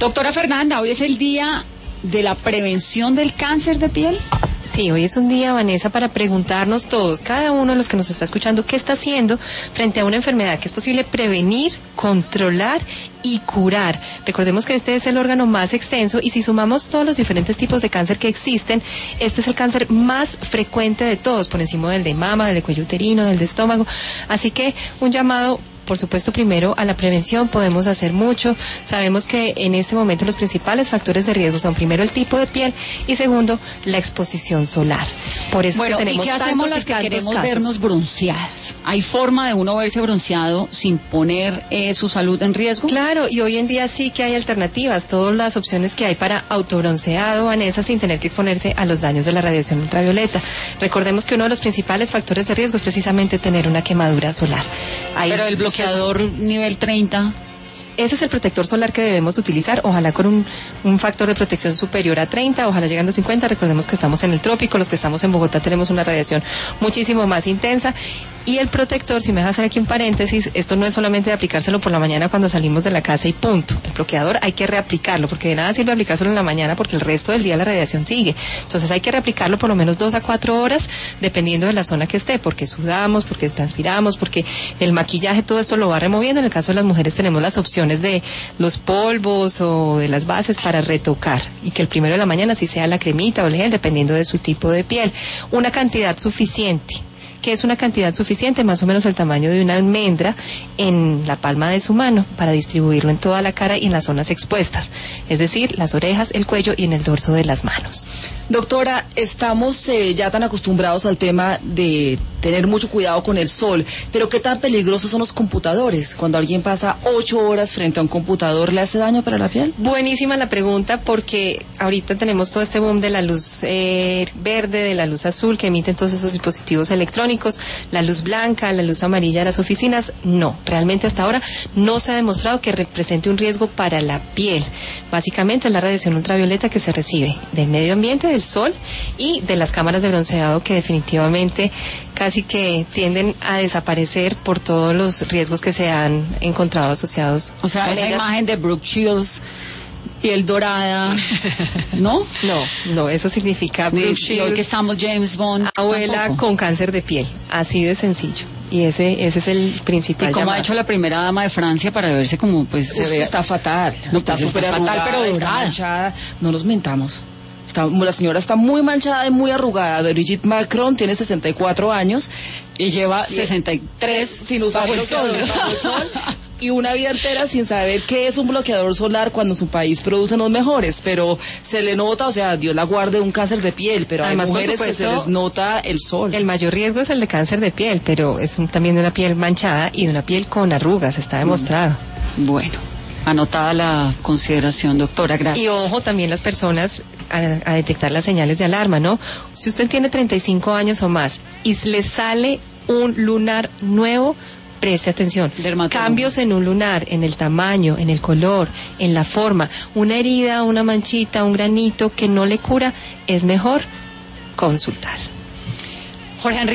Doctora Fernanda, hoy es el día de la prevención del cáncer de piel. Sí, hoy es un día, Vanessa, para preguntarnos todos, cada uno de los que nos está escuchando, qué está haciendo frente a una enfermedad que es posible prevenir, controlar y curar. Recordemos que este es el órgano más extenso y si sumamos todos los diferentes tipos de cáncer que existen, este es el cáncer más frecuente de todos, por encima del de mama, del de cuello uterino, del de estómago. Así que un llamado, por supuesto, primero a la prevención. Podemos hacer mucho. Sabemos que en este momento los principales factores de riesgo son primero el tipo de piel y segundo la exposición solar. Por eso Bueno, que tenemos ¿y qué hacemos las que queremos vernos bronceadas? ¿Hay forma de uno verse bronceado sin poner su salud en riesgo? Claro, y hoy en día sí que hay alternativas. Todas las opciones que hay para autobronceado, Vanessa, sin tener que exponerse a los daños de la radiación ultravioleta. Recordemos que uno de los principales factores de riesgo es precisamente tener una quemadura solar. Pero el bloqueador nivel 30... Ese es el protector solar que debemos utilizar, ojalá con un factor de protección superior a 30, ojalá llegando a 50. Recordemos que estamos en el trópico, los que estamos en Bogotá tenemos una radiación muchísimo más intensa. Y el protector, si me dejas hacer aquí un paréntesis, esto no es solamente de aplicárselo por la mañana cuando salimos de la casa y punto. El bloqueador hay que reaplicarlo, porque de nada sirve aplicárselo en la mañana porque el resto del día la radiación sigue. Entonces hay que reaplicarlo por lo menos 2 a 4 horas, dependiendo de la zona que esté, porque sudamos, porque transpiramos, porque el maquillaje, todo esto lo va removiendo. En el caso de las mujeres tenemos las opciones de los polvos o de las bases para retocar, y que el primero de la mañana sí sea la cremita o el gel, dependiendo de su tipo de piel. Una cantidad suficiente. ¿Qué es una cantidad suficiente? Más o menos el tamaño de una almendra en la palma de su mano, para distribuirlo en toda la cara y en las zonas expuestas, es decir, las orejas, el cuello y en el dorso de las manos. Doctora, estamos ya tan acostumbrados al tema de tener mucho cuidado con el sol, pero ¿qué tan peligrosos son los computadores? Cuando alguien pasa 8 horas frente a un computador, ¿le hace daño para la piel? Buenísima la pregunta, porque ahorita tenemos todo este boom de la luz verde, de la luz azul que emiten todos esos dispositivos electrónicos, la luz blanca, la luz amarilla de las oficinas. No, realmente hasta ahora no se ha demostrado que represente un riesgo para la piel. Básicamente es la radiación ultravioleta que se recibe del medio ambiente, del sol y de las cámaras de bronceado, que definitivamente casi que tienden a desaparecer por todos los riesgos que se han encontrado asociados. O sea, esa imagen de Brooke Shields, piel dorada, ¿no? No, eso significa Brooke Shields, hoy que estamos James Bond, abuela tampoco. Con cáncer de piel, así de sencillo. Y ese es el principal. ¿Y cómo llamado ha hecho la primera dama de Francia para verse como pues se ve? Está fatal. No, está pues súper está fatal, arrugada, pero está dorada. manchada. No nos mentamos. La señora está muy manchada y muy arrugada. Brigitte Macron tiene 64 años y lleva 63 sin usar bloqueador bajo el sol, y una vida entera sin saber qué es un bloqueador solar cuando su país produce los mejores, pero se le nota, o sea, Dios la guarde, un cáncer de piel, pero además, hay mujeres que se les nota el sol. El mayor riesgo es el de cáncer de piel, pero es también de una piel manchada y de una piel con arrugas, está demostrado. Bueno, anotada la consideración, doctora, gracias. Y ojo también las personas a detectar las señales de alarma, ¿no? Si usted tiene 35 años o más y le sale un lunar nuevo, preste atención. Cambios en un lunar, en el tamaño, en el color, en la forma, una herida, una manchita, un granito que no le cura, es mejor consultar. Jorge Enrique.